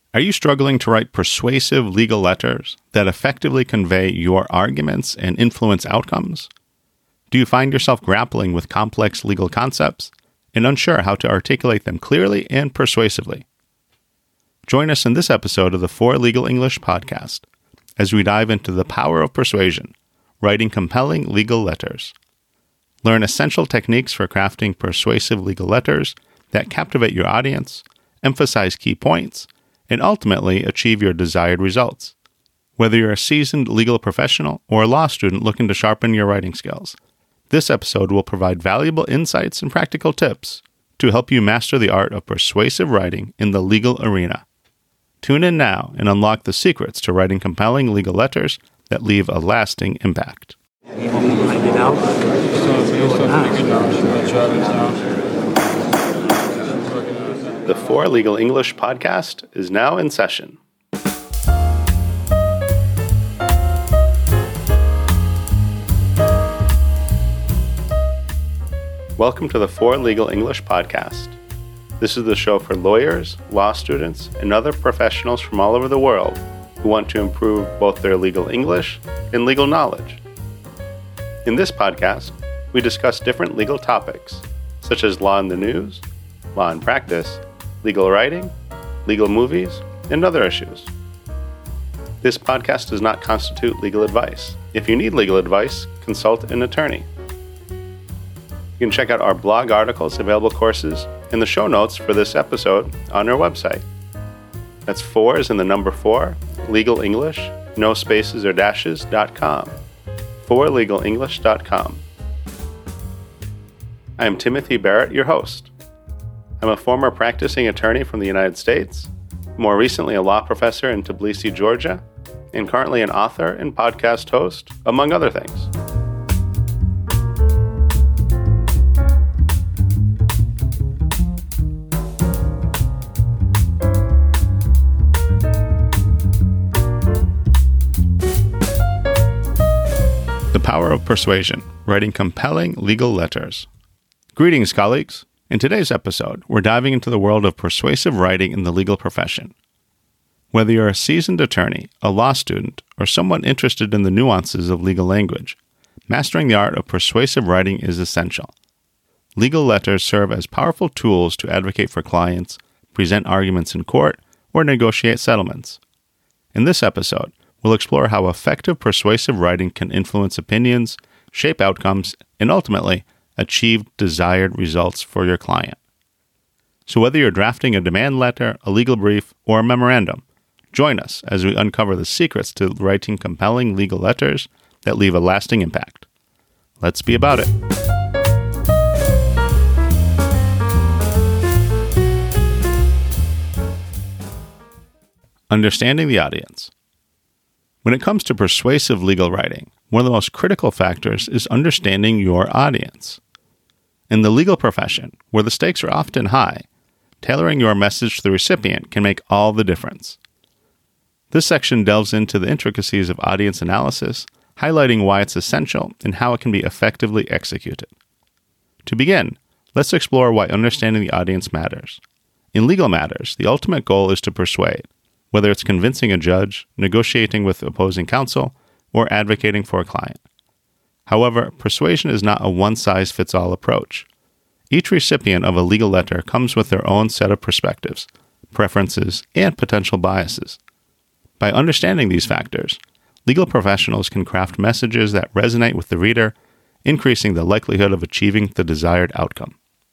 Are you struggling to write persuasive legal letters that effectively convey your arguments and influence outcomes? Do you find yourself grappling with complex legal concepts and unsure how to articulate them clearly and persuasively? Join us in this episode of the For Legal English podcast as we dive into the power of persuasion, writing compelling legal letters. Learn essential techniques for crafting persuasive legal letters that captivate your audience, emphasize key points, and ultimately achieve your desired results. Whether you're a seasoned legal professional or a law student looking to sharpen your writing skills, this episode will provide valuable insights and practical tips to help you master the art of persuasive writing in the legal arena. Tune in now and unlock the secrets to writing compelling legal letters that leave a lasting impact. The For Legal English podcast is now in session. Welcome to the For Legal English podcast. This is the show for lawyers, law students, and other professionals from all over the world who want to improve both their legal English and legal knowledge. In this podcast, we discuss different legal topics, such as law in the news, law in practice, legal writing, legal movies, and other issues. This podcast does not constitute legal advice. If you need legal advice, consult an attorney. You can check out our blog articles, available courses, and the show notes for this episode on our website. That's 4 as in the number 4, Legal English, no spaces or dashes.com. forlegalenglish.com. I am Timothy Barrett, your host. I'm a former practicing attorney from the United States, more recently a law professor in Tbilisi, Georgia, and currently an author and podcast host, among other things. The power of persuasion, writing compelling legal letters. Greetings, colleagues. In today's episode, we're diving into the world of persuasive writing in the legal profession. Whether you're a seasoned attorney, a law student, or someone interested in the nuances of legal language, mastering the art of persuasive writing is essential. Legal letters serve as powerful tools to advocate for clients, present arguments in court, or negotiate settlements. In this episode, we'll explore how effective persuasive writing can influence opinions, shape outcomes, and ultimately achieve desired results for your client. So whether you're drafting a demand letter, a legal brief, or a memorandum, join us as we uncover the secrets to writing compelling legal letters that leave a lasting impact. Let's be about it. Understanding the audience. When it comes to persuasive legal writing, one of the most critical factors is understanding your audience. In the legal profession, where the stakes are often high, tailoring your message to the recipient can make all the difference. This section delves into the intricacies of audience analysis, highlighting why it's essential and how it can be effectively executed. To begin, let's explore why understanding the audience matters. In legal matters, the ultimate goal is to persuade, whether it's convincing a judge, negotiating with opposing counsel, or advocating for a client. However, persuasion is not a one-size-fits-all approach. Each recipient of a legal letter comes with their own set of perspectives, preferences, and potential biases. By understanding these factors, legal professionals can craft messages that resonate with the reader, increasing the likelihood of achieving the desired outcome.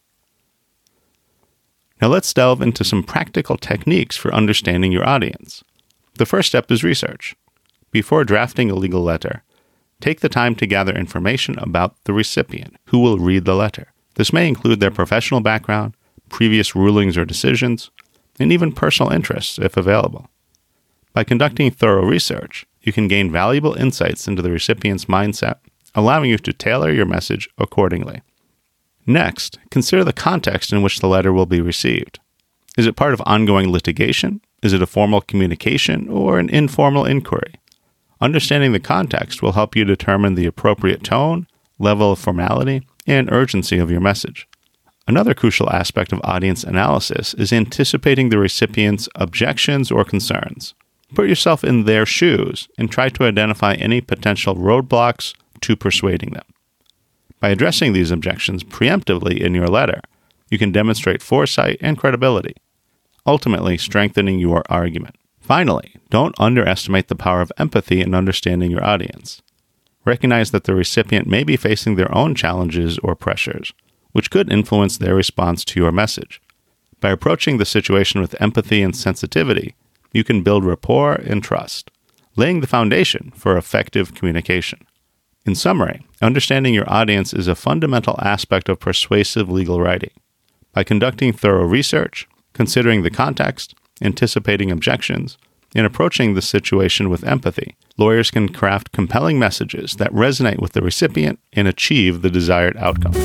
Now let's delve into some practical techniques for understanding your audience. The first step is research. Before drafting a legal letter, take the time to gather information about the recipient who will read the letter. This may include their professional background, previous rulings or decisions, and even personal interests if available. By conducting thorough research, you can gain valuable insights into the recipient's mindset, allowing you to tailor your message accordingly. Next, consider the context in which the letter will be received. Is it part of ongoing litigation? Is it a formal communication or an informal inquiry? Understanding the context will help you determine the appropriate tone, level of formality, and urgency of your message. Another crucial aspect of audience analysis is anticipating the recipient's objections or concerns. Put yourself in their shoes and try to identify any potential roadblocks to persuading them. By addressing these objections preemptively in your letter, you can demonstrate foresight and credibility, ultimately strengthening your argument. Finally, don't underestimate the power of empathy in understanding your audience. Recognize that the recipient may be facing their own challenges or pressures, which could influence their response to your message. By approaching the situation with empathy and sensitivity, you can build rapport and trust, laying the foundation for effective communication. In summary, understanding your audience is a fundamental aspect of persuasive legal writing. By conducting thorough research, considering the context, anticipating objections, and approaching the situation with empathy, lawyers can craft compelling messages that resonate with the recipient and achieve the desired outcome.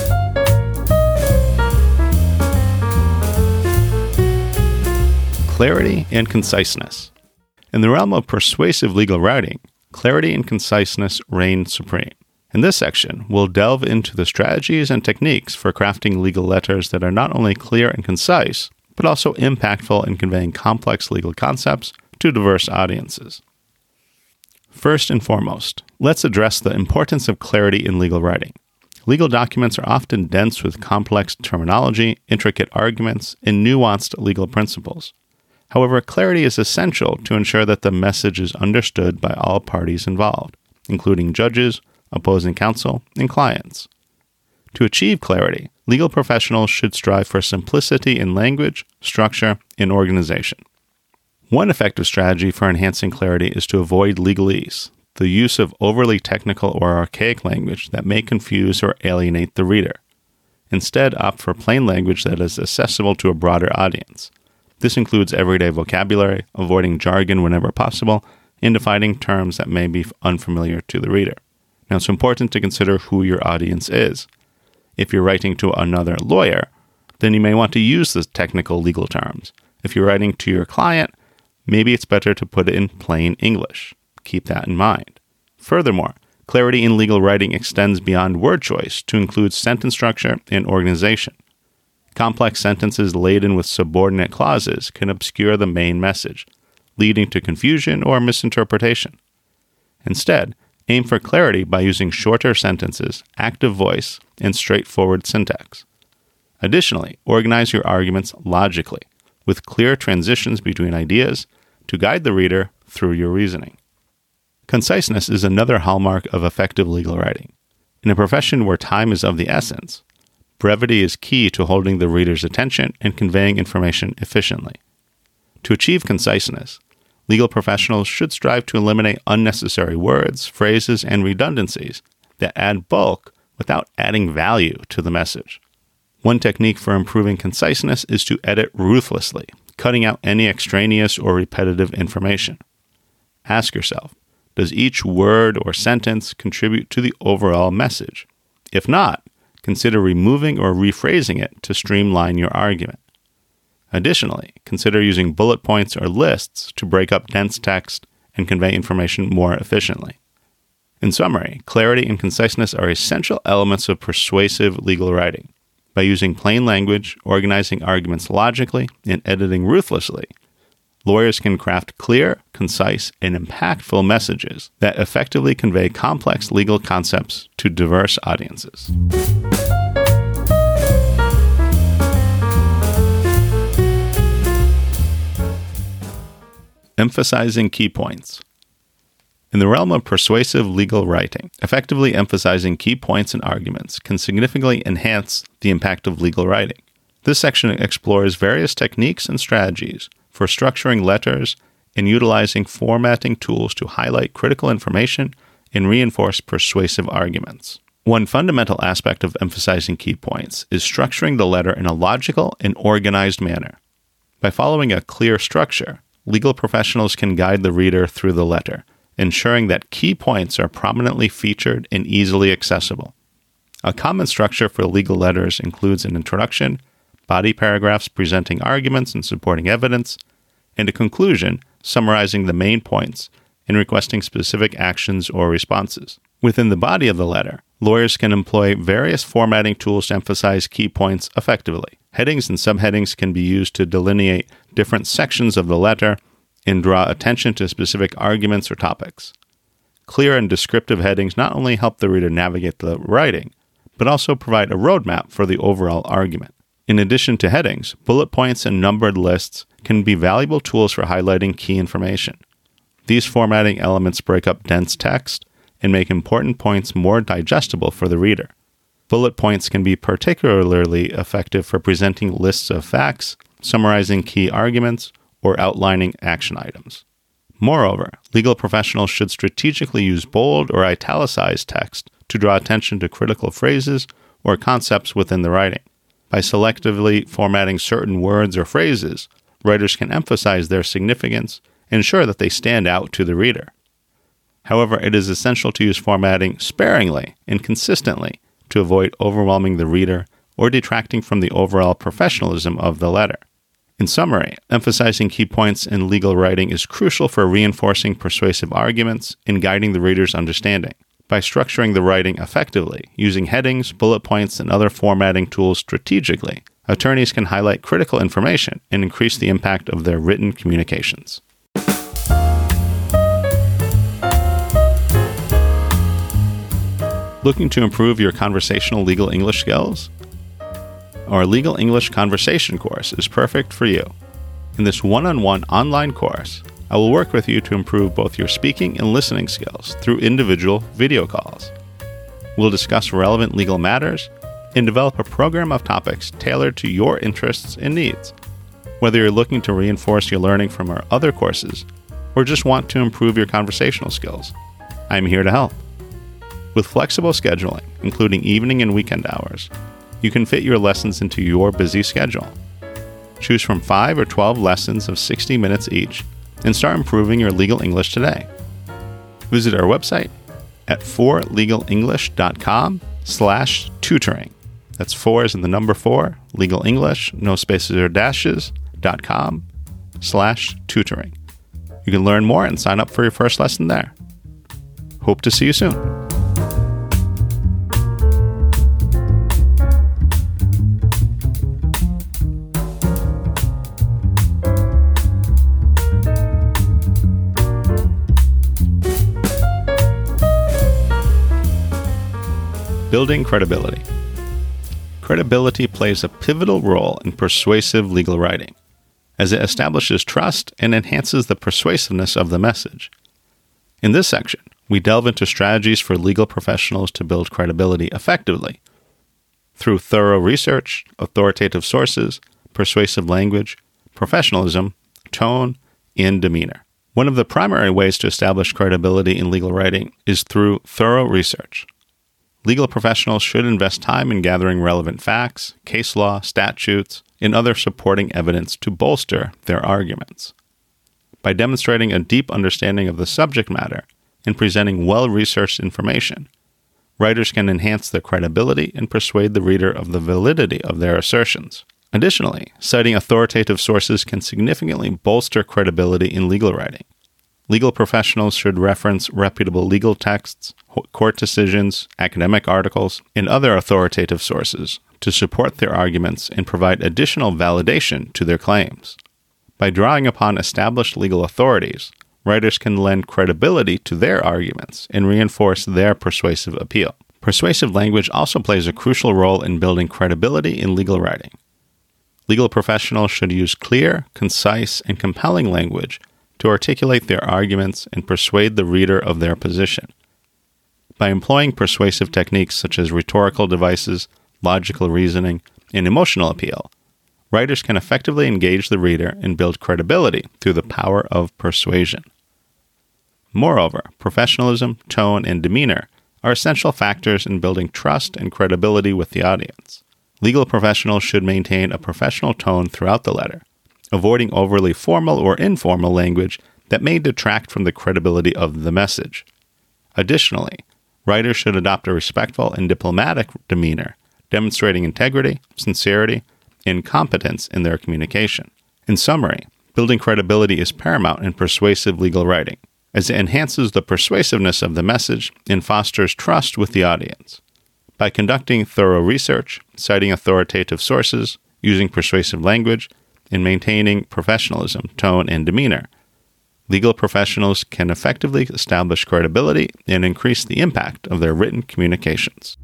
Clarity and conciseness. In the realm of persuasive legal writing, clarity and conciseness reign supreme. In this section, we'll delve into the strategies and techniques for crafting legal letters that are not only clear and concise, but also impactful in conveying complex legal concepts to diverse audiences. First and foremost, let's address the importance of clarity in legal writing. Legal documents are often dense with complex terminology, intricate arguments, and nuanced legal principles. However, clarity is essential to ensure that the message is understood by all parties involved, including judges, opposing counsel, and clients. To achieve clarity, legal professionals should strive for simplicity in language, structure, and organization. One effective strategy for enhancing clarity is to avoid legalese, the use of overly technical or archaic language that may confuse or alienate the reader. Instead, opt for plain language that is accessible to a broader audience. This includes everyday vocabulary, avoiding jargon whenever possible, and defining terms that may be unfamiliar to the reader. Now, it's important to consider who your audience is. If you're writing to another lawyer, then you may want to use the technical legal terms. If you're writing to your client, maybe it's better to put it in plain English. Keep that in mind. Furthermore, clarity in legal writing extends beyond word choice to include sentence structure and organization. Complex sentences laden with subordinate clauses can obscure the main message, leading to confusion or misinterpretation. Instead, aim for clarity by using shorter sentences, active voice, and straightforward syntax. Additionally, organize your arguments logically, with clear transitions between ideas to guide the reader through your reasoning. Conciseness is another hallmark of effective legal writing. In a profession where time is of the essence, brevity is key to holding the reader's attention and conveying information efficiently. To achieve conciseness, legal professionals should strive to eliminate unnecessary words, phrases, and redundancies that add bulk without adding value to the message. One technique for improving conciseness is to edit ruthlessly, cutting out any extraneous or repetitive information. Ask yourself, does each word or sentence contribute to the overall message? If not, consider removing or rephrasing it to streamline your argument. Additionally, consider using bullet points or lists to break up dense text and convey information more efficiently. In summary, clarity and conciseness are essential elements of persuasive legal writing. By using plain language, organizing arguments logically, and editing ruthlessly, lawyers can craft clear, concise, and impactful messages that effectively convey complex legal concepts to diverse audiences. Emphasizing key points. In the realm of persuasive legal writing, effectively emphasizing key points and arguments can significantly enhance the impact of legal writing. This section explores various techniques and strategies for structuring letters and utilizing formatting tools to highlight critical information and reinforce persuasive arguments. One fundamental aspect of emphasizing key points is structuring the letter in a logical and organized manner. By following a clear structure, legal professionals can guide the reader through the letter, ensuring that key points are prominently featured and easily accessible. A common structure for legal letters includes an introduction, body paragraphs presenting arguments and supporting evidence, and a conclusion summarizing the main points and requesting specific actions or responses. Within the body of the letter, Lawyers can employ various formatting tools to emphasize key points effectively. Headings and subheadings can be used to delineate different sections of the letter and draw attention to specific arguments or topics. Clear and descriptive headings not only help the reader navigate the writing, but also provide a roadmap for the overall argument. In addition to headings, bullet points and numbered lists can be valuable tools for highlighting key information. These formatting elements break up dense text and make important points more digestible for the reader. Bullet points can be particularly effective for presenting lists of facts, summarizing key arguments, or outlining action items. Moreover, legal professionals should strategically use bold or italicized text to draw attention to critical phrases or concepts within the writing. By selectively formatting certain words or phrases, writers can emphasize their significance and ensure that they stand out to the reader. However, it is essential to use formatting sparingly and consistently to avoid overwhelming the reader or detracting from the overall professionalism of the letter. In summary, emphasizing key points in legal writing is crucial for reinforcing persuasive arguments and guiding the reader's understanding. By structuring the writing effectively, using headings, bullet points, and other formatting tools strategically, attorneys can highlight critical information and increase the impact of their written communications. Looking to improve your conversational legal English skills? Our Legal English Conversation course is perfect for you. In this one-on-one online course, I will work with you to improve both your speaking and listening skills through individual video calls. We'll discuss relevant legal matters and develop a program of topics tailored to your interests and needs. Whether you're looking to reinforce your learning from our other courses or just want to improve your conversational skills, I'm here to help. With flexible scheduling, including evening and weekend hours, you can fit your lessons into your busy schedule. Choose from 5 or 12 lessons of 60 minutes each and start improving your legal English today. Visit our website at forlegalenglish.com/tutoring. That's 4 as in the number 4, legal English, no spaces or dashes, .com/tutoring. You can learn more and sign up for your first lesson there. Hope to see you soon. Building credibility. Credibility plays a pivotal role in persuasive legal writing, as it establishes trust and enhances the persuasiveness of the message. In this section, we delve into strategies for legal professionals to build credibility effectively through thorough research, authoritative sources, persuasive language, professionalism, tone, and demeanor. One of the primary ways to establish credibility in legal writing is through thorough research. Legal professionals should invest time in gathering relevant facts, case law, statutes, and other supporting evidence to bolster their arguments. By demonstrating a deep understanding of the subject matter and presenting well-researched information, writers can enhance their credibility and persuade the reader of the validity of their assertions. Additionally, citing authoritative sources can significantly bolster credibility in legal writing. Legal professionals should reference reputable legal texts, court decisions, academic articles, and other authoritative sources to support their arguments and provide additional validation to their claims. By drawing upon established legal authorities, writers can lend credibility to their arguments and reinforce their persuasive appeal. Persuasive language also plays a crucial role in building credibility in legal writing. Legal professionals should use clear, concise, and compelling language to articulate their arguments and persuade the reader of their position. By employing persuasive techniques such as rhetorical devices, logical reasoning, and emotional appeal, writers can effectively engage the reader and build credibility through the power of persuasion. Moreover, professionalism, tone, and demeanor are essential factors in building trust and credibility with the audience. Legal professionals should maintain a professional tone throughout the letter, avoiding overly formal or informal language that may detract from the credibility of the message. Additionally, writers should adopt a respectful and diplomatic demeanor, demonstrating integrity, sincerity, and competence in their communication. In summary, building credibility is paramount in persuasive legal writing, as it enhances the persuasiveness of the message and fosters trust with the audience. By conducting thorough research, citing authoritative sources, using persuasive language, and maintaining professionalism, tone, and demeanor, legal professionals can effectively establish credibility and increase the impact of their written communications.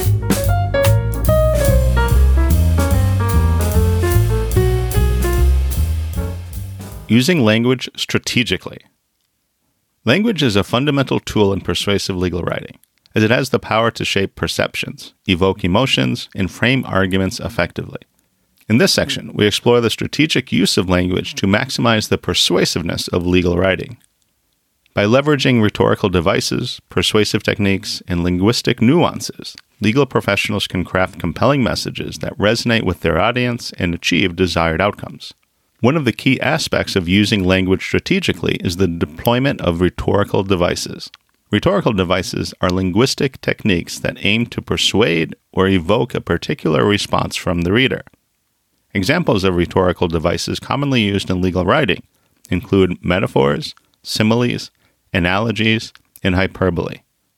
Using language strategically. Language is a fundamental tool in persuasive legal writing, as it has the power to shape perceptions, evoke emotions, and frame arguments effectively. In this section, we explore the strategic use of language to maximize the persuasiveness of legal writing. By leveraging rhetorical devices, persuasive techniques, and linguistic nuances, legal professionals can craft compelling messages that resonate with their audience and achieve desired outcomes. One of the key aspects of using language strategically is the deployment of rhetorical devices. Rhetorical devices are linguistic techniques that aim to persuade or evoke a particular response from the reader. Examples of rhetorical devices commonly used in legal writing include metaphors, similes, analogies, and hyperbole.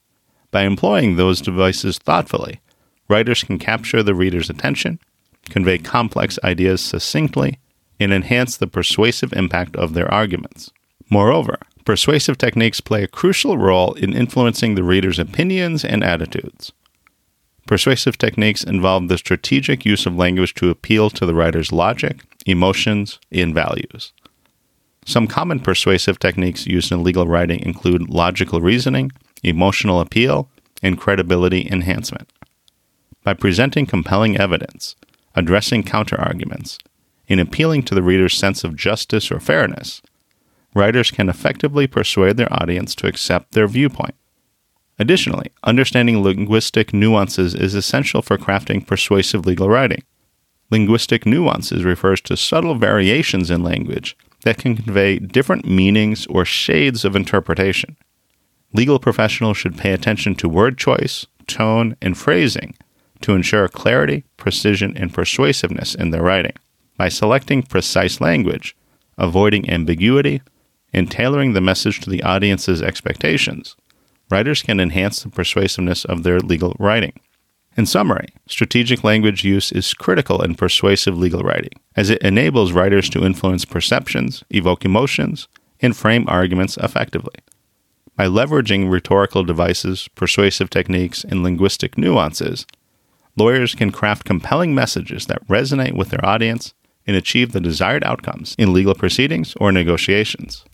By employing those devices thoughtfully, writers can capture the reader's attention, convey complex ideas succinctly, and enhance the persuasive impact of their arguments. Moreover, persuasive techniques play a crucial role in influencing the reader's opinions and attitudes. Persuasive techniques involve the strategic use of language to appeal to the writer's logic, emotions, and values. Some common persuasive techniques used in legal writing include logical reasoning, emotional appeal, and credibility enhancement. By presenting compelling evidence, addressing counterarguments, and appealing to the reader's sense of justice or fairness, writers can effectively persuade their audience to accept their viewpoint. Additionally, understanding linguistic nuances is essential for crafting persuasive legal writing. Linguistic nuances refers to subtle variations in language that can convey different meanings or shades of interpretation. Legal professionals should pay attention to word choice, tone, and phrasing to ensure clarity, precision, and persuasiveness in their writing. By selecting precise language, avoiding ambiguity, and tailoring the message to the audience's expectations, writers can enhance the persuasiveness of their legal writing. In summary, strategic language use is critical in persuasive legal writing, as it enables writers to influence perceptions, evoke emotions, and frame arguments effectively. By leveraging rhetorical devices, persuasive techniques, and linguistic nuances, lawyers can craft compelling messages that resonate with their audience and achieve the desired outcomes in legal proceedings or negotiations.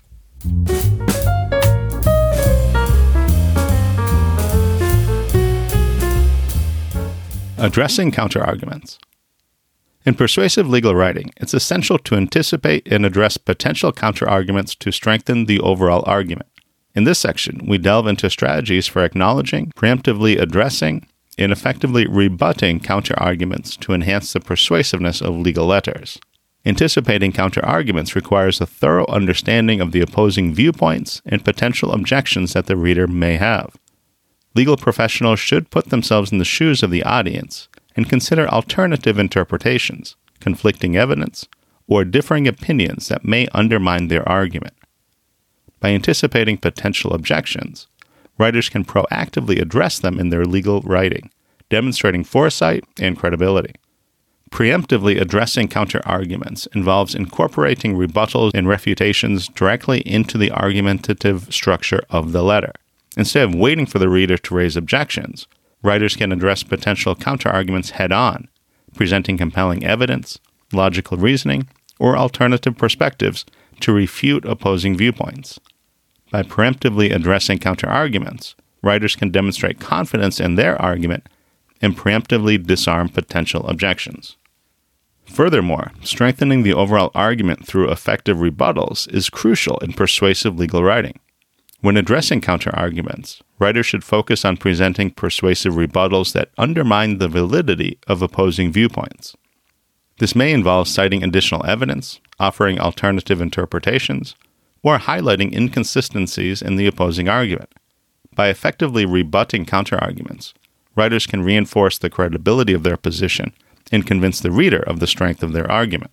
Addressing counterarguments. In persuasive legal writing, it's essential to anticipate and address potential counterarguments to strengthen the overall argument. In this section, we delve into strategies for acknowledging, preemptively addressing, and effectively rebutting counterarguments to enhance the persuasiveness of legal letters. Anticipating counterarguments requires a thorough understanding of the opposing viewpoints and potential objections that the reader may have. Legal professionals should put themselves in the shoes of the audience and consider alternative interpretations, conflicting evidence, or differing opinions that may undermine their argument. By anticipating potential objections, writers can proactively address them in their legal writing, demonstrating foresight and credibility. Preemptively addressing counterarguments involves incorporating rebuttals and refutations directly into the argumentative structure of the letter. Instead of waiting for the reader to raise objections, writers can address potential counterarguments head-on, presenting compelling evidence, logical reasoning, or alternative perspectives to refute opposing viewpoints. By preemptively addressing counterarguments, writers can demonstrate confidence in their argument and preemptively disarm potential objections. Furthermore, strengthening the overall argument through effective rebuttals is crucial in persuasive legal writing. When addressing counterarguments, writers should focus on presenting persuasive rebuttals that undermine the validity of opposing viewpoints. This may involve citing additional evidence, offering alternative interpretations, or highlighting inconsistencies in the opposing argument. By effectively rebutting counterarguments, writers can reinforce the credibility of their position and convince the reader of the strength of their argument.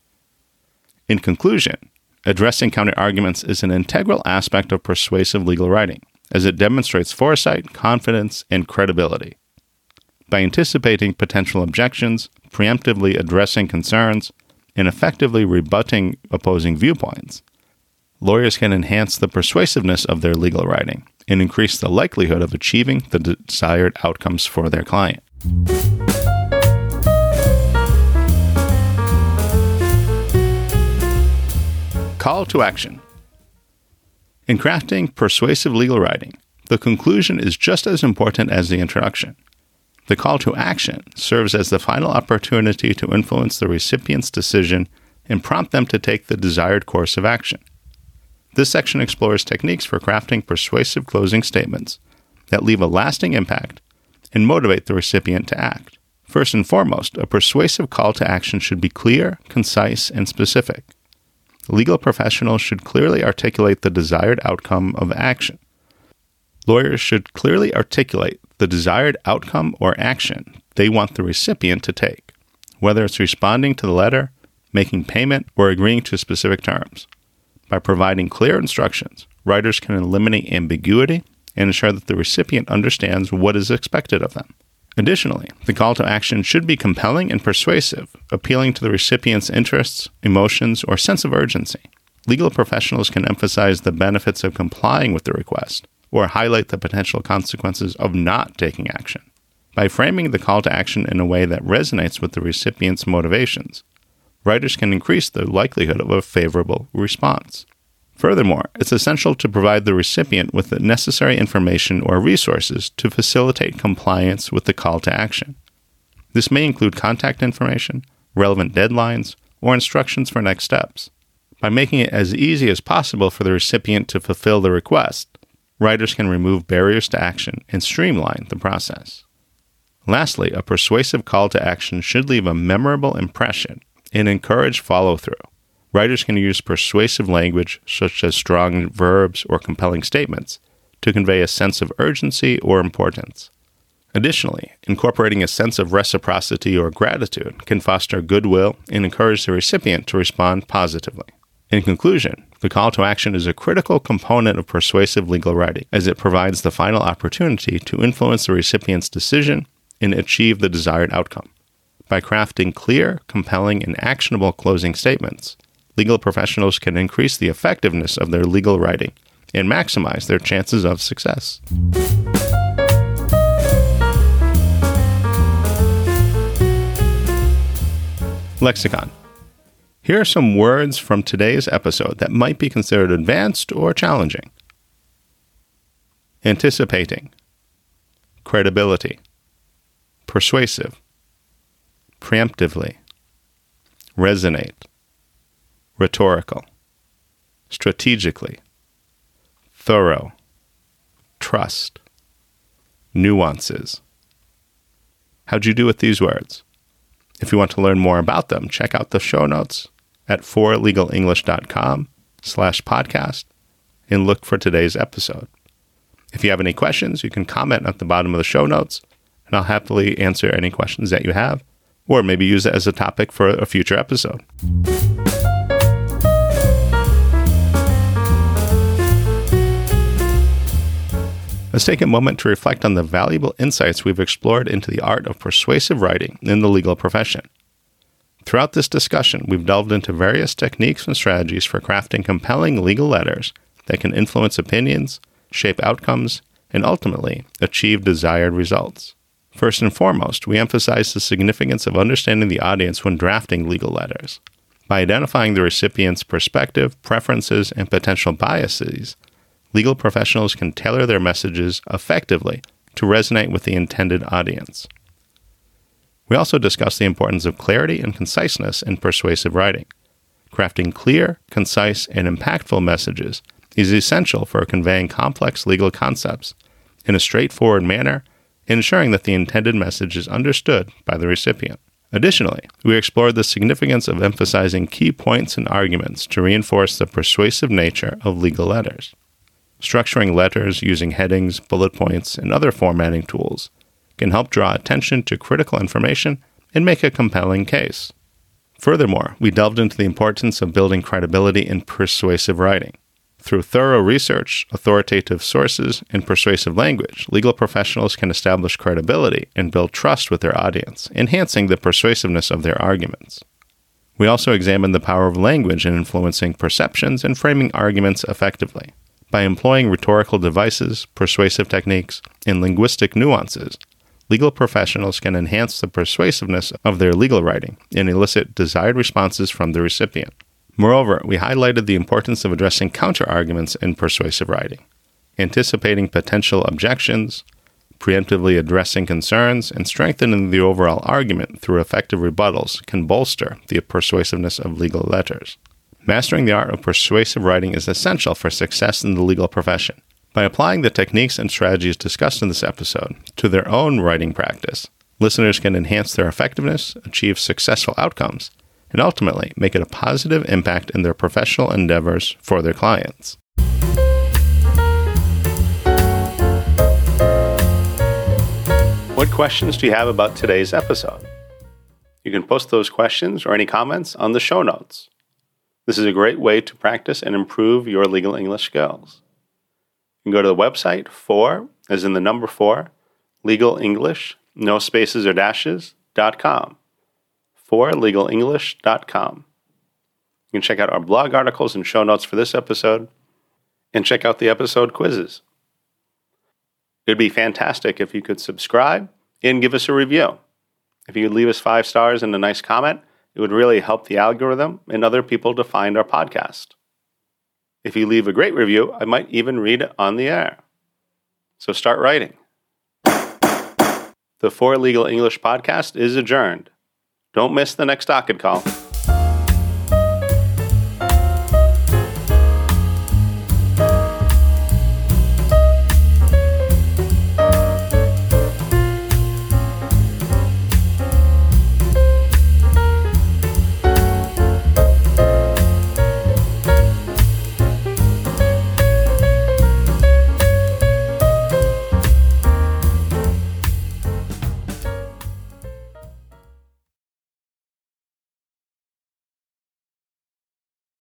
In conclusion, addressing counterarguments is an integral aspect of persuasive legal writing, as it demonstrates foresight, confidence, and credibility. By anticipating potential objections, preemptively addressing concerns, and effectively rebutting opposing viewpoints, lawyers can enhance the persuasiveness of their legal writing and increase the likelihood of achieving the desired outcomes for their client. Call to action. In crafting persuasive legal writing, the conclusion is just as important as the introduction. The call to action serves as the final opportunity to influence the recipient's decision and prompt them to take the desired course of action. This section explores techniques for crafting persuasive closing statements that leave a lasting impact and motivate the recipient to act. First and foremost, a persuasive call to action should be clear, concise, and specific. Legal professionals should clearly articulate the desired outcome of action. Lawyers should clearly articulate the desired outcome or action they want the recipient to take, whether it's responding to the letter, making payment, or agreeing to specific terms. By providing clear instructions, writers can eliminate ambiguity and ensure that the recipient understands what is expected of them. Additionally, the call to action should be compelling and persuasive, appealing to the recipient's interests, emotions, or sense of urgency. Legal professionals can emphasize the benefits of complying with the request, or highlight the potential consequences of not taking action. By framing the call to action in a way that resonates with the recipient's motivations, writers can increase the likelihood of a favorable response. Furthermore, it's essential to provide the recipient with the necessary information or resources to facilitate compliance with the call to action. This may include contact information, relevant deadlines, or instructions for next steps. By making it as easy as possible for the recipient to fulfill the request, writers can remove barriers to action and streamline the process. Lastly, a persuasive call to action should leave a memorable impression and encourage follow-through. Writers can use persuasive language, such as strong verbs or compelling statements, to convey a sense of urgency or importance. Additionally, incorporating a sense of reciprocity or gratitude can foster goodwill and encourage the recipient to respond positively. In conclusion, the call to action is a critical component of persuasive legal writing, as it provides the final opportunity to influence the recipient's decision and achieve the desired outcome. By crafting clear, compelling, and actionable closing statements, legal professionals can increase the effectiveness of their legal writing and maximize their chances of success. Lexicon. Here are some words from today's episode that might be considered advanced or challenging. Anticipating, credibility, persuasive, preemptively, resonate, rhetorical, strategically, thorough, trust, nuances. How'd you do with these words? If you want to learn more about them, check out the show notes at forlegalenglish.com/podcast and look for today's episode. If you have any questions, you can comment at the bottom of the show notes, and I'll happily answer any questions that you have, or maybe use it as a topic for a future episode. Let's take a moment to reflect on the valuable insights we've explored into the art of persuasive writing in the legal profession. Throughout this discussion, we've delved into various techniques and strategies for crafting compelling legal letters that can influence opinions, shape outcomes, and ultimately achieve desired results. First and foremost, we emphasize the significance of understanding the audience when drafting legal letters. By identifying the recipient's perspective, preferences, and potential biases, legal professionals can tailor their messages effectively to resonate with the intended audience. We also discuss the importance of clarity and conciseness in persuasive writing. Crafting clear, concise, and impactful messages is essential for conveying complex legal concepts in a straightforward manner, ensuring that the intended message is understood by the recipient. Additionally, we explored the significance of emphasizing key points and arguments to reinforce the persuasive nature of legal letters. Structuring letters using headings, bullet points, and other formatting tools can help draw attention to critical information and make a compelling case. Furthermore, we delved into the importance of building credibility in persuasive writing. Through thorough research, authoritative sources, and persuasive language, legal professionals can establish credibility and build trust with their audience, enhancing the persuasiveness of their arguments. We also examine the power of language in influencing perceptions and framing arguments effectively. By employing rhetorical devices, persuasive techniques, and linguistic nuances, legal professionals can enhance the persuasiveness of their legal writing and elicit desired responses from the recipient. Moreover, we highlighted the importance of addressing counter-arguments in persuasive writing, anticipating potential objections, preemptively addressing concerns, and strengthening the overall argument through effective rebuttals can bolster the persuasiveness of legal letters. Mastering the art of persuasive writing is essential for success in the legal profession. By applying the techniques and strategies discussed in this episode to their own writing practice, listeners can enhance their effectiveness, achieve successful outcomes, and ultimately make it a positive impact in their professional endeavors for their clients. What questions do you have about today's episode? You can post those questions or any comments on the show notes. This is a great way to practice and improve your legal English skills. You can go to the website 4, as in the number 4, Legal English, no spaces or dashes.com. 4legalenglish.com. You can check out our blog articles and show notes for this episode, and check out the episode quizzes. It'd be fantastic if you could subscribe and give us a review. If you could leave us 5 stars and a nice comment, it would really help the algorithm and other people to find our podcast. If you leave a great review, I might even read it on the air. So start writing. The 4 Legal English podcast is adjourned. Don't miss the next docket call.